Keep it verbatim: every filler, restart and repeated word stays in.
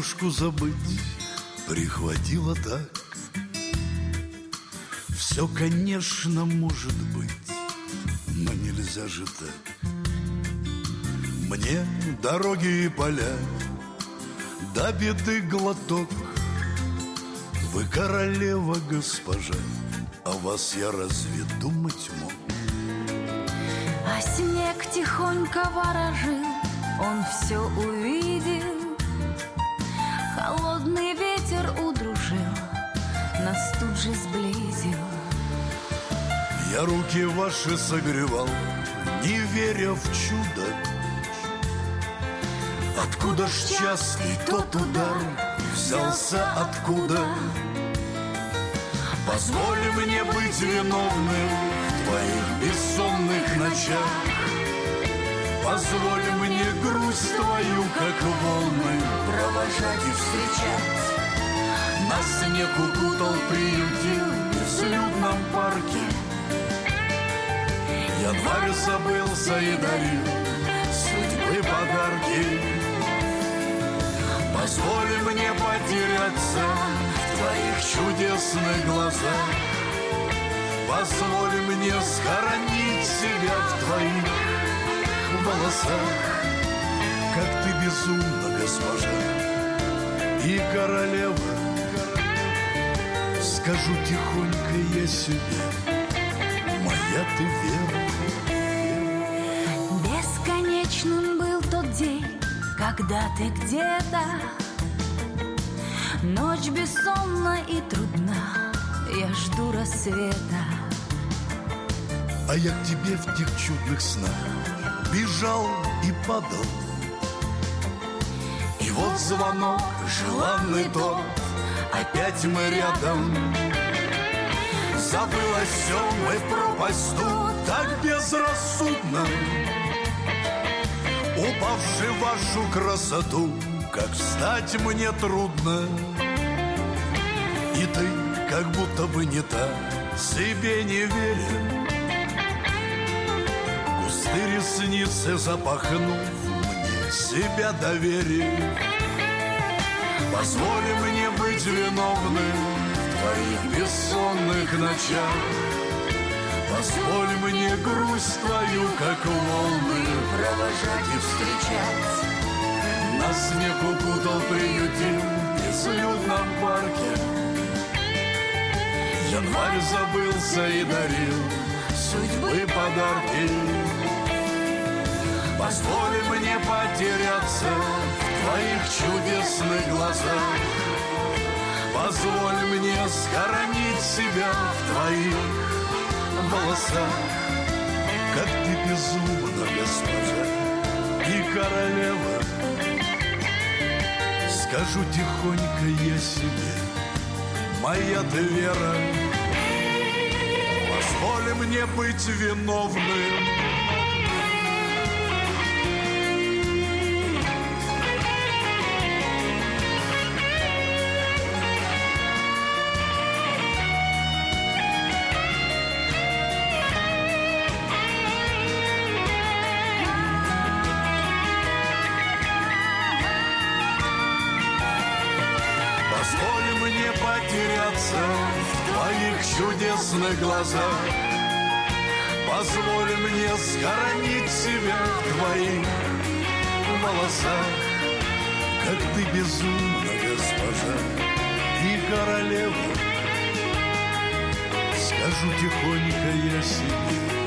девушку забыть прихватило так. Все, конечно, может быть, но нельзя же так. Мне дороги и поля, да беды глоток. Вы королева, госпожа, о вас я разве думать мог? А снег тихонько ворожил, он все увидел. Холодный ветер удружил, нас тут же сблизил. Я руки ваши согревал, не веря в чудо. Откуда ж частый тот удар взялся, откуда? Позволь мне быть виновным в твоих бессонных ночах. Позволь мне грусть твою, как волны, провожать и встречать. Нас снег укутал, приютил в безлюдном парке. Январь забылся и дарил судьбы подарки. Позволь мне потеряться в твоих чудесных глазах. Позволь мне схоронить себя в твоих волосах. Как ты безумна, госпожа и королева. Скажу тихонько я себе, моя ты вера. Бесконечным был тот день, когда ты где-то. Ночь бессонна и трудна, я жду рассвета. А я к тебе в тех чудных снах бежал и падал. И вот звонок, желанный тот, опять мы рядом. Забылось все, мы в пропасть тут, так безрассудно. Упавши в вашу красоту, как встать мне трудно. И ты, как будто бы не та, себе не веря. Густые ресницы запахнув, мне себя доверив. Позволь мне быть виновным в твоих бессонных ночах. Позволь мне грусть твою, как волны, провожать и встречать. Нас снег укутал, приютил в безлюдном парке. Январь забылся и дарил судьбы подарки. Позволь мне потеряться в твоих чудесных глазах. Позволь мне схоронить себя в твоих волосах. Как ты безумна, госпожа и королева. Скажу тихонько я себе, моя ты вера. Позволь мне быть виновным. Позволь мне потеряться в твоих чудесных глазах. Позволь мне схоронить себя в твоих волосах. Как ты безумна, госпожа и королева. Скажу тихонько я себе,